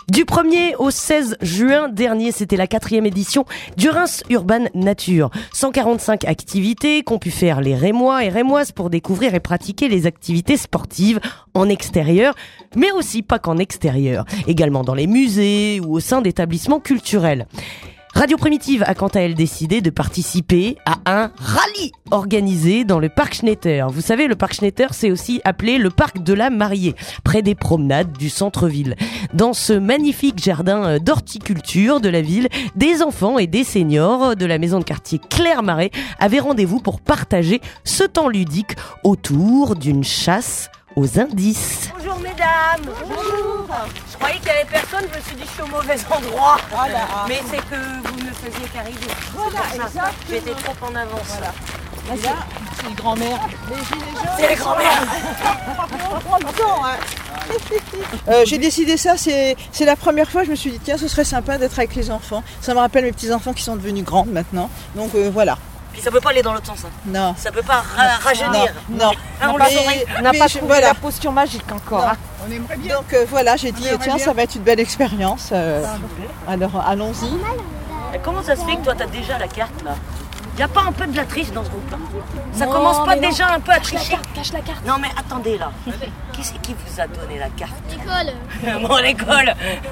Du 1er au 16 juin dernier, c'était la 4e édition du Reims Urban Nature. 145 activités qu'ont pu faire les Rémois et Rémoises pour découvrir et pratiquer les activités sportives en extérieur, mais aussi pas qu'en extérieur, également dans les musées ou au sein d'établissements culturels. Radio Primitive a quant à elle décidé de participer à un rallye organisé dans le parc Schnetter. Vous savez, le parc Schnetter, c'est aussi appelé le parc de la Mariée, près des promenades du centre-ville. Dans ce magnifique jardin d'horticulture de la ville, des enfants et des seniors de la maison de quartier Claire-Marais avaient rendez-vous pour partager ce temps ludique autour d'une chasse aux indices. Bonjour mesdames. Bonjour. Je croyais qu'il n'y avait personne, je me suis dit je suis au mauvais endroit. Voilà. Mais c'est que vous ne faisiez qu'arriver. Voilà, exactement. J'étais trop en avance. Voilà. Là, c'est les grands-mères. Les gilets jaunes. C'est les grands-mères. On prend le temps, hein. J'ai décidé ça, c'est la première fois, je me suis dit tiens, ce serait sympa d'être avec les enfants. Ça me rappelle mes petits-enfants qui sont devenus grands maintenant. Donc voilà. Puis ça peut pas aller dans l'autre sens. Hein. Non. Ça peut pas rajeunir. Non. On n'a pas trouvé la potion magique encore. Hein. On aimerait bien. Donc voilà, j'ai dit tiens, ça va être une belle expérience. Alors allons-y. Et comment ça se fait que toi t'as déjà la carte là? Il n'y a pas un peu de la triche dans ce groupe-là? Ça commence pas déjà un peu à tricher? Cache la carte. Non mais attendez là. Qui c'est qui vous a donné la carte? L'école. Bon, l'école.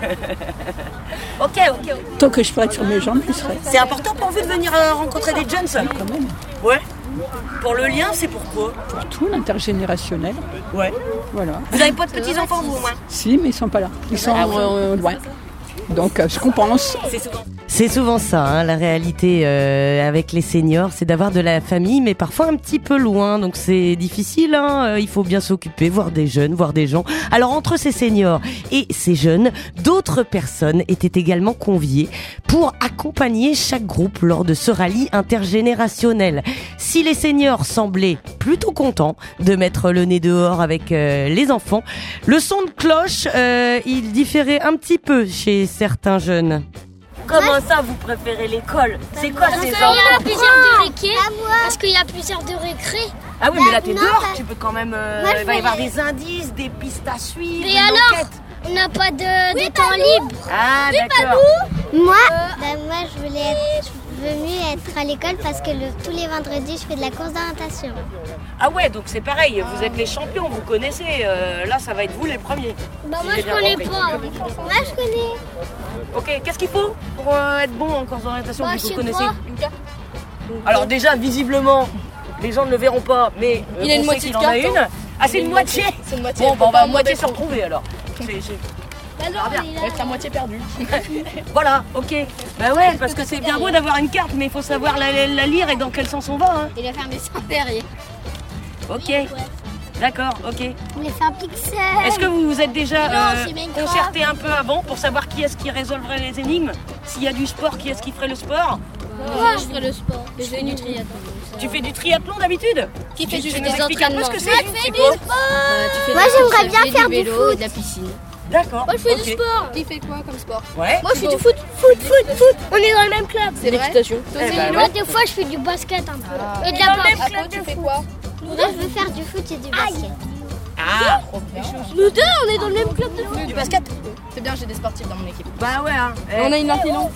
Ok. Tant que je pourrais être sur mes jambes, je serais. C'est important pour vous de venir rencontrer des jeunes? Quand même. Ouais. Pour le lien, c'est pourquoi? Pour tout l'intergénérationnel. Ouais. Voilà. Vous n'avez pas de petits-enfants, vous, au moins? Si, mais ils sont pas là. Ils sont loin. Donc, ce qu'on pense. C'est souvent ça, hein, la réalité avec les seniors, c'est d'avoir de la famille, mais parfois un petit peu loin, donc c'est difficile, hein, il faut bien s'occuper, voir des jeunes, voir des gens. Alors entre ces seniors et ces jeunes, d'autres personnes étaient également conviées pour accompagner chaque groupe lors de ce rallye intergénérationnel. Si les seniors semblaient plutôt contents de mettre le nez dehors avec les enfants, le son de cloche, il différait un petit peu chez certains jeunes. Comment ça, vous préférez l'école? C'est quoi ces Parce qu'il y a enfants? plusieurs de récré. Parce qu'il y a plusieurs de récré. Ah oui, mais là t'es dehors, tu peux quand même... il va y avoir des indices, des pistes à suivre, Mais une alors, enquête. on n'a pas de temps libre. Ah d'accord. Moi, je veux mieux être à l'école parce que tous les vendredis, je fais de la course d'orientation. Ah ouais, donc c'est pareil, vous êtes les champions, vous connaissez. Là, ça va être vous les premiers. Bah Si moi j'ai je bien connais compris. pas. Moi, je connais. Ok, qu'est-ce qu'il faut pour être bon en course d'orientation? Bah, Vous je sais connaissez? pas. Alors déjà, visiblement, les gens ne le verront pas, mais Il a une on sait moitié qu'il de en a carte, une. Ah, c'est une moitié. C'est une moitié. Bon, bah, on va à moitié se retrouver alors. Bah non, il a... à moitié perdu. Voilà, ok. Bah ouais, parce que c'est bien beau d'avoir une carte, mais il faut savoir la lire et dans quel sens on va. Hein. Il a fait un dessin derrière. Ok. D'accord, ok. On les fait un pixel. Est-ce que vous vous êtes déjà Non, c'est Minecraft. concerté un peu avant pour savoir qui est-ce qui résolverait les énigmes? s'il y a du sport, qui est-ce qui ferait le sport? Moi, je ferais le sport. Je fais du triathlon. Tu fais du triathlon d'habitude? Qui fait Tu des nous expliques un peu ce que c'est? C'est du quoi? sport. Moi, j'aimerais bien faire du vélo foot. et de la piscine. D'accord. Moi, je fais ok. du sport. Qui fait quoi comme sport? Ouais. Moi, je fais du foot. Foot. On est dans le même club. C'est l'équitation. Moi, des fois, je fais du basket un peu. Et de la boxe. Après, tu fais quoi? Moi, je veux faire du foot et du basket. Ah, Nous deux, on est dans le même club de foot. du basket? C'est bien, j'ai des sportifs dans mon équipe. Bah ouais, hein. On a une infilon.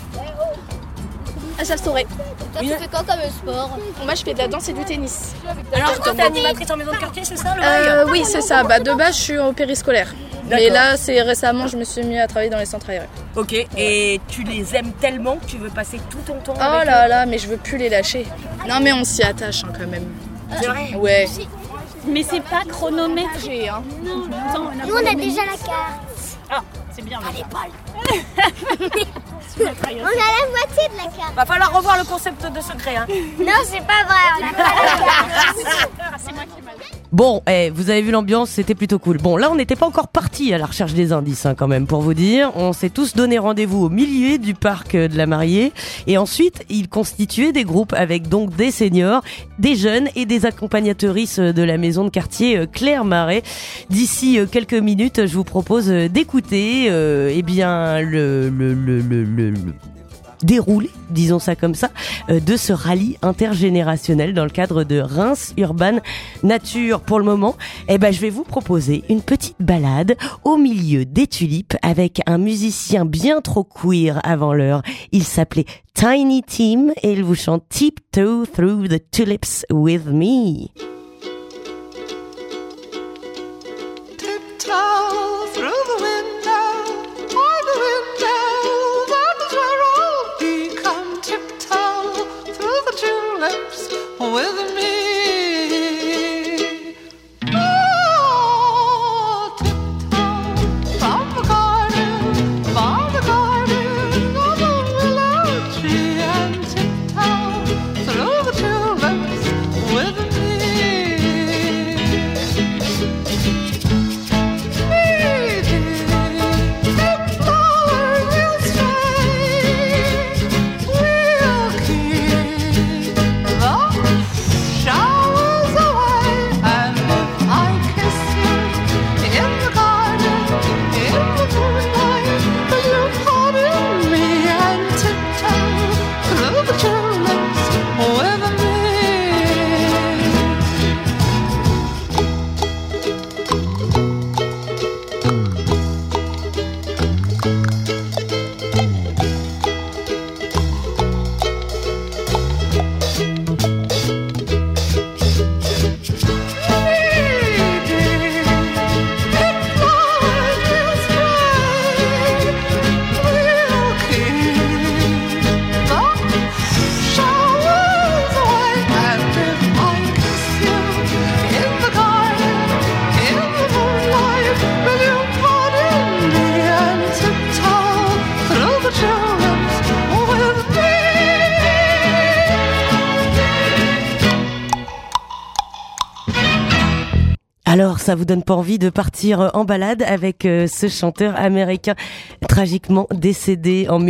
Ah, ça le saurait. Toi, tu fais quoi comme sport? Moi, je fais de la danse et du tennis. Alors, toi, t'es animatrice en maison de quartier, c'est ça le bail? Oui, c'est ça. Bah, de base, je suis au périscolaire. Mais là, c'est récemment, je me suis mis à travailler dans les centres aérés. Ok, et tu les aimes tellement que tu veux passer tout ton temps Oh avec là eux? là, mais je veux plus les lâcher. Non, mais on s'y attache hein, quand même. C'est vrai? Ouais. Mais c'est pas chronométré, hein. Nous, on a déjà la carte. Ah, c'est bien. Allez, On a la moitié de la carte. Va falloir revoir le concept de secret, hein. Non, c'est pas vrai. On a pas la carte. Bon, vous avez vu l'ambiance, c'était plutôt cool. Bon, là, on n'était pas encore partis à la recherche des indices, hein, quand même, pour vous dire. On s'est tous donné rendez-vous au milieu du parc de la Mariée. Et ensuite, ils constituaient des groupes avec donc des seniors, des jeunes et des accompagnatrices de la maison de quartier Claire-Marais. D'ici quelques minutes, je vous propose d'écouter, déroulé, disons ça comme ça, de ce rallye intergénérationnel dans le cadre de Reims Urban Nature. Pour le moment, je vais vous proposer une petite balade au milieu des tulipes avec un musicien bien trop queer avant l'heure. Il s'appelait Tiny Tim et il vous chante Tiptoe Through the Tulips with Me. Tiptoe through the window, by the window, that's where I'll be. Come tiptoe through the tulips with me. Oh, tiptoe from the garden, by the garden, of the willow tree, and tiptoe through the tulips with me. Alors, ça vous donne pas envie de partir en balade avec ce chanteur américain tragiquement décédé en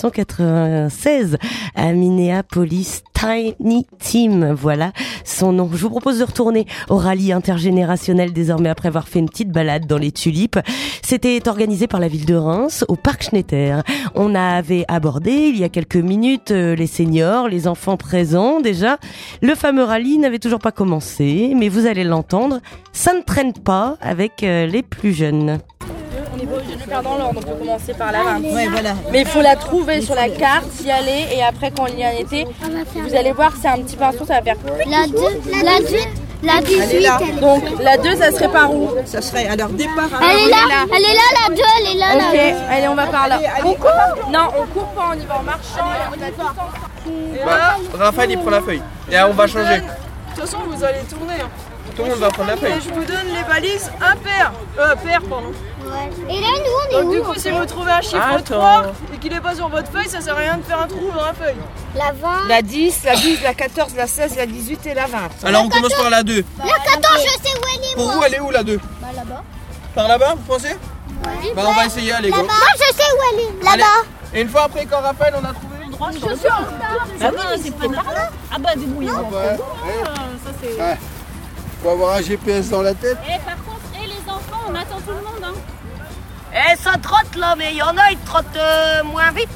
1996 à Minneapolis, Tiny Tim, voilà son nom. Je vous propose de retourner au rallye intergénérationnel désormais après avoir fait une petite balade dans les tulipes. C'était organisé par la ville de Reims au parc Schnetter. On avait abordé il y a quelques minutes les seniors, les enfants présents déjà. Le fameux rallye n'avait toujours pas commencé, mais vous allez l'entendre, ça ne traîne pas avec les plus jeunes. On n'est pas obligé de le faire dans l'ordre, on peut commencer par la 20. Ouais, voilà. Mais il faut la trouver sur la carte, y aller, et après quand il y en était, vous allez voir, c'est un petit pinceau, ça va faire... La 2, la 18, Elle est là. Donc la 2, ça serait par où? Ça serait à leur départ. Elle est là, la 2, elle est là, Ok, la 2. allez, on va par là. Allez, On court? Non, on court pas, on y va en marchant. Et on a tout le temps. Bah, Raphaël il prend la feuille et là, on va changer. De toute façon, vous allez tourner. Hein. Tout le monde va prendre la feuille. Et je vous donne les balises impaires. Paires, pardon. Et là, nous, on est Donc, où? du coup, si vous trouvez un chiffre 3 et qu'il n'est pas sur votre feuille, ça sert à rien de faire un trou dans la feuille. La 20. La 10, la 12, la 14, la 16, la 18 et la 20. Alors on commence par la 2. La 14, je sais où elle est, Pour moi. vous, elle est où la 2? Bah, là-bas. Par là-bas, vous pensez? Bah on va essayer, allez go. Là-bas. Moi, je sais où elle est. Allez. Là-bas. Et une fois après, quand Raphaël on a trouvé une droite, Ah oui, c'est pas par là. Ah bah, débrouillez-vous. Ça, c'est... Ouais. Faut avoir un GPS dans la tête. Et par contre, et les enfants, on attend tout le monde. Hein. Eh, ça trotte là, mais il y en a, ils trottent moins vite.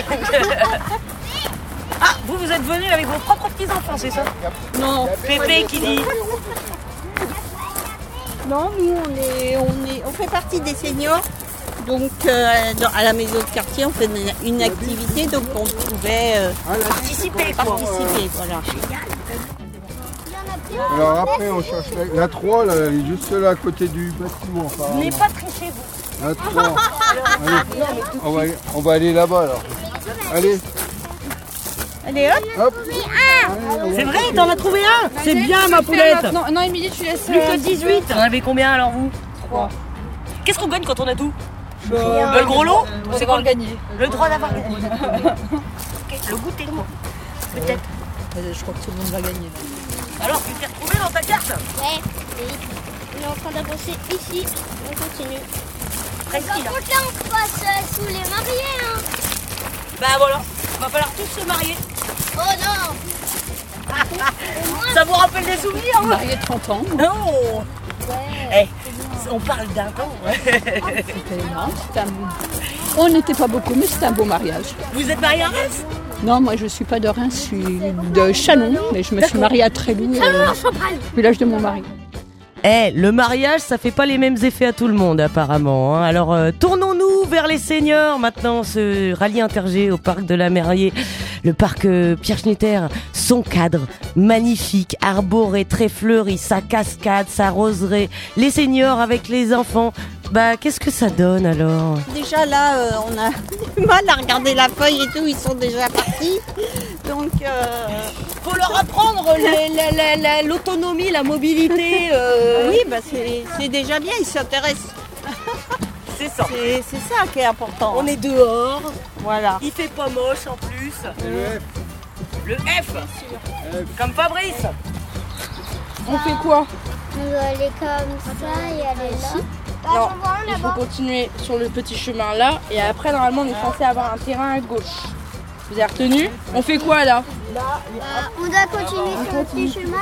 Ah, vous êtes venus avec vos propres petits-enfants, c'est ça? Non. Pépé qui dit... Non, nous on fait partie des seniors, donc à la maison de quartier on fait une activité, donc on pouvait participer. Voilà. Alors après on cherche la 3, là, elle est juste là à côté du bâtiment. Vous n'êtes pas triché, vous. La 3. Allez, on va aller là-bas alors. Allez. Allez hop, hop. C'est vrai, t'en as trouvé un? C'est bien, ma poulette. Non, Émilie, tu laisses... Plus que 18. T'en avez combien alors, vous? 3. Qu'est-ce qu'on gagne quand on a tout? Le gros lot? C'est quand le gagner. Le droit d'avoir gagné. Ok, le goûter, moi. Peut-être. Je crois que tout le monde va gagner. Alors, tu t'es retrouvé dans ta carte? Ouais, oui. On est en train d'avancer ici. On continue. Presqu'île. Par contre, là, on passe sous les mariés, hein. Bah voilà, va falloir tous se marier. Oh non. Ça vous rappelle des souvenirs? Marié 30 ans. Non. Ouais. Eh, On parle d'un temps. On n'était pas beaucoup, mais c'était un beau mariage. Vous êtes mariée à Reims? Non, moi je ne suis pas de Reims, je suis de Chalon, mais je me suis mariée à Tréloux, village de mon mari. Le mariage, ça fait pas les mêmes effets à tout le monde apparemment. Hein. Alors tournons-nous vers les seniors maintenant. Ce rallye intergé au parc de la Mairie, le parc Pierre Schnitter, son cadre magnifique, arboré, très fleuri, sa cascade, sa roseraie, les seniors avec les enfants. Bah qu'est-ce que ça donne alors? Déjà là, on a du mal à regarder la feuille et tout, ils sont déjà partis. Donc, faut leur apprendre l'autonomie, la mobilité. Oui, bah c'est déjà bien, ils s'intéressent. C'est ça. C'est ça qui est important. On est dehors. Voilà. Il fait pas moche en plus. Le F. Comme Fabrice. On fait quoi? On va aller comme ça et aller là. Non, il faut continuer sur le petit chemin là et après normalement on est censé avoir un terrain à gauche. Vous avez retenu? On fait quoi là? On doit continuer sur le petit chemin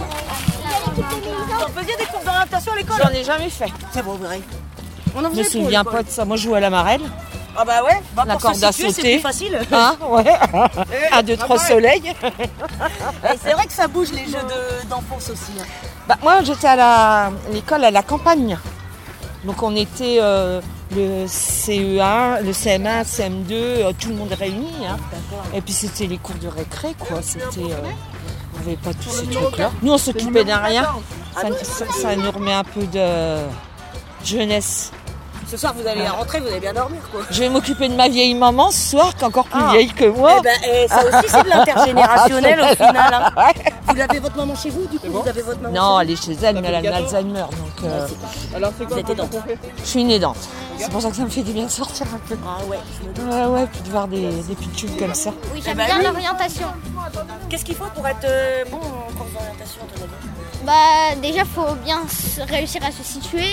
Vous faisiez des cours d'orientation à l'école? J'en ai jamais fait. C'est bon, vrai. On en Je me souviens pas de ça. Moi, je jouais à la marelle. Ah bah ouais, La pour corde se à situer, sauter. c'est plus facile. Hein, ouais. 1, 2, 3 soleils. Et c'est vrai que ça bouge les jeux d'enfance aussi. Hein. Bah, moi, j'étais à l'école à la campagne. Donc, on était le CE1, le CM1, CM2, tout le monde réuni. Hein. Et puis, c'était les cours de récré, quoi. C'était... on n'avait pas tous ces trucs-là. Nous, on s'occupait d'un rien. Ça nous remet un peu de jeunesse. Ce soir, vous allez rentrer, vous allez bien dormir, quoi. Je vais m'occuper de ma vieille maman ce soir, qui est encore plus vieille que moi. Ça aussi, c'est de l'intergénérationnel au final. Hein. Vous avez votre maman chez vous, du coup? Vous avez votre maman Non, elle est chez elle, mais elle a l'Alzheimer. Donc, Alors, c'est quoi vous êtes aidante? je suis une aidante. C'est pour ça que ça me fait du bien de sortir un peu. Ah ouais. Ouais, puis de voir des pitchounes comme ça. Oui, j'aime bien l'orientation. Qu'est-ce qu'il faut pour être bon en cours d'orientation, à ton avis? Bah déjà faut bien réussir à se situer.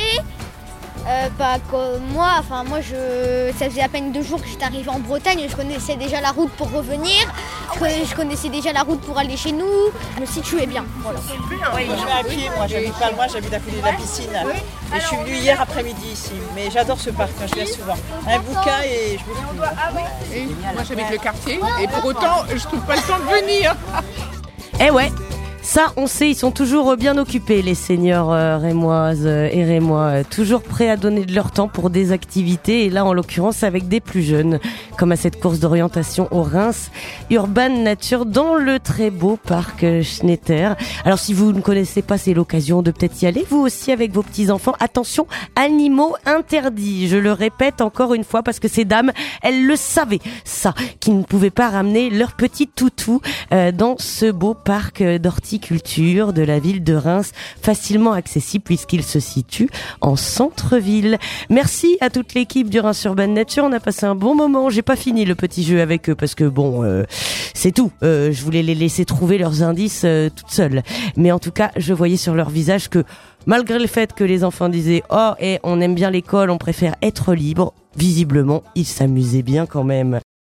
Pas comme moi, ça faisait à peine 2 jours que j'étais arrivée en Bretagne, je connaissais déjà la route pour revenir, je connaissais déjà la route pour aller chez nous, je me situais bien. Voilà. Oui, je vais à pied, moi j'habite pas loin, j'habite à côté de la piscine. Et je suis venue hier après-midi ici, mais j'adore ce parc, je viens souvent. Un bouquin et je me suis... Moi j'habite le quartier et pour autant je trouve pas le temps de venir. Eh ouais, ça on sait, ils sont toujours bien occupés les seniors rémoises et rémois, toujours prêts à donner de leur temps pour des activités et là en l'occurrence avec des plus jeunes, comme à cette course d'orientation au Reims Urban Nature dans le très beau parc Schnetter. Alors si vous ne connaissez pas, c'est l'occasion de peut-être y aller, vous aussi avec vos petits-enfants. Attention, animaux interdits, je le répète encore une fois parce que ces dames, elles le savaient, ça, qu'ils ne pouvaient pas ramener leur petit toutou dans ce beau parc d'horticulture de la ville de Reims, facilement accessible puisqu'il se situe en centre-ville. Merci à toute l'équipe du Reims Urban Nature, on a passé un bon moment. J'ai pas fini le petit jeu avec eux parce que bon, c'est tout. Je voulais les laisser trouver leurs indices toutes seules. Mais en tout cas, je voyais sur leur visage que malgré le fait que les enfants disaient « Oh, on aime bien l'école, on préfère être libre », visiblement, ils s'amusaient bien quand même.